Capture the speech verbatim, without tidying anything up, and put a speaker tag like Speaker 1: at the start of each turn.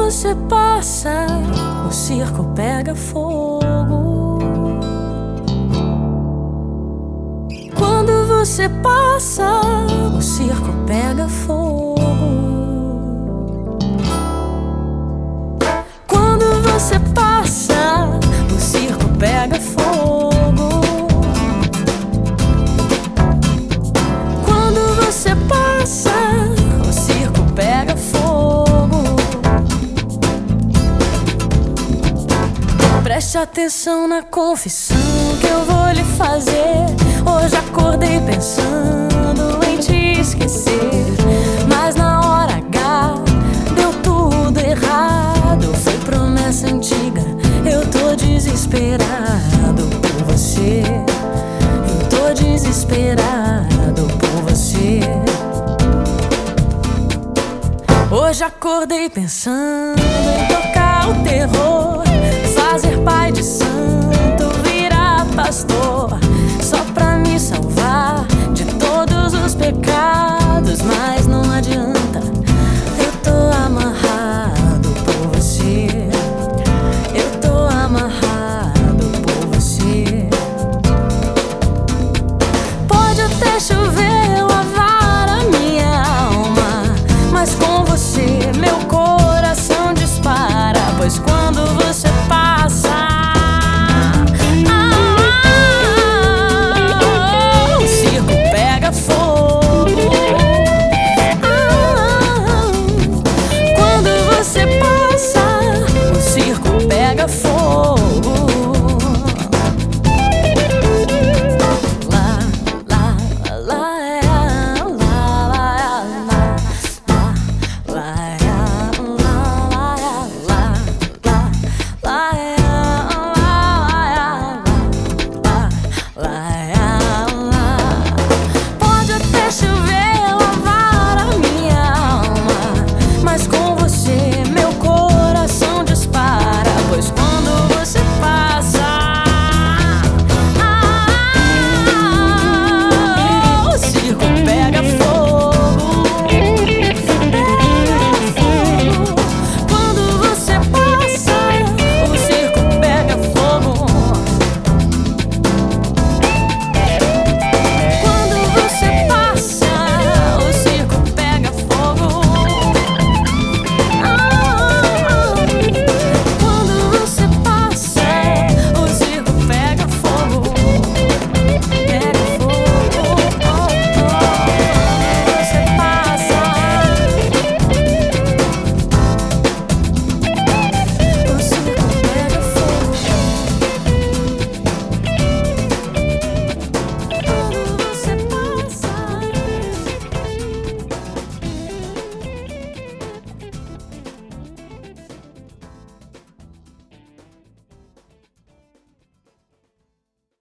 Speaker 1: você passa, o circo pega fogo. Quando você passa, o circo pega fogo. Quando você passa, o circo pega fogo. Quando você passa, o circo pega fogo. Preste atenção na confissão que eu vou lhe fazer. Hoje acordei pensando em te esquecer, mas na hora H deu tudo errado. Foi promessa antiga, eu tô desesperado por você. Eu tô desesperado por você. Hoje acordei pensando em tocar o terror, fazer pai de santo, virar pastor, só pra me salvar de todos os pecados. Mas não adianta, eu tô amarrado por você. Eu tô amarrado por você. Pode até chover, lavar a minha alma, mas com você meu corpo